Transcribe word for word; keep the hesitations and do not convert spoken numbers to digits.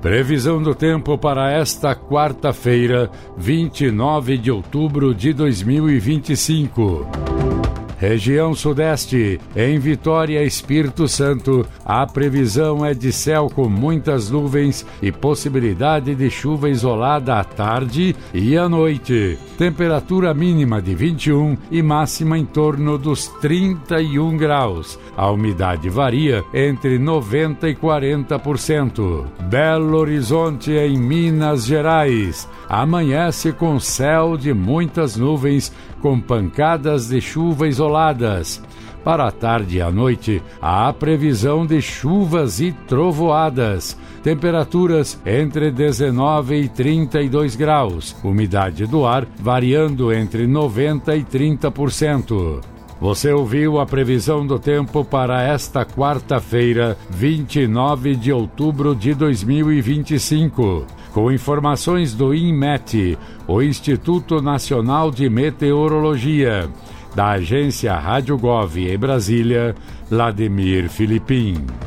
Previsão do tempo para esta quarta-feira, vinte e nove de outubro de dois mil e vinte e cinco. Região Sudeste, em Vitória, Espírito Santo, a previsão é de céu com muitas nuvens e possibilidade de chuva isolada à tarde e à noite. Temperatura mínima de vinte e um e máxima em torno dos trinta e um graus. A umidade varia entre noventa e quarenta por cento. Belo Horizonte, em Minas Gerais, amanhece com céu de muitas nuvens, com pancadas de chuva isoladas. Para a tarde e a noite, há previsão de chuvas e trovoadas. Temperaturas entre dezenove e trinta e dois graus. Umidade do ar variando entre noventa e trinta por cento. Você ouviu a previsão do tempo para esta quarta-feira, vinte e nove de outubro de dois mil e vinte e cinco. Com informações do INMET, o Instituto Nacional de Meteorologia. Da agência Rádio Gov em Brasília, Vladimir Filipim.